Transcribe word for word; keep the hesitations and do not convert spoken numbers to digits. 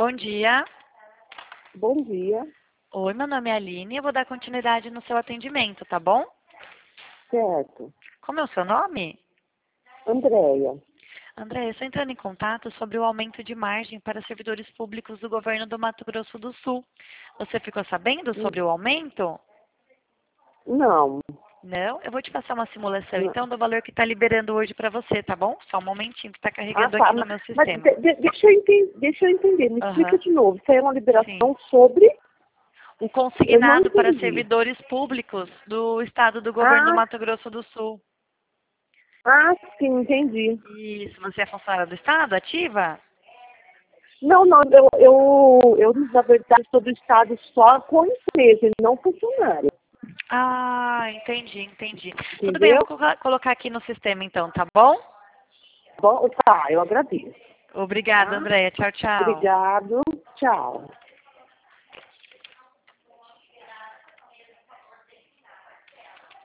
Bom dia. Bom dia. Oi, meu nome é Aline e eu vou dar continuidade no seu atendimento, tá bom? Certo. Como é o seu nome? Andréia. André, eu estou entrando em contato sobre o aumento de margem para servidores públicos do governo do Mato Grosso do Sul. Você ficou sabendo sobre o aumento? Não. Não? Eu vou te passar uma simulação, não. então, do valor que está liberando hoje para você, tá bom? Só um momentinho que está Ah, carregando tá. aqui no Mas, meu mas sistema. de- de- deixa, eu enten- deixa eu entender. Me explica Aham, de novo. Isso aí é uma sim. liberação sobre... O Eu não consignado para entendi. servidores públicos do estado do governo do Ah, Mato Grosso do Sul. ah, sim, entendi. Isso, você é funcionária do estado, ativa? Não, não. Eu, eu, eu na verdade, sou do Estado só com empresa, e não funcionário. Ah, entendi, entendi. Tudo bem, eu vou Entendeu? colocar colocar aqui no sistema então, tá bom? Bom, tá, eu agradeço. Obrigada, Tá? Andréia. Tchau, tchau. Obrigado. Tchau.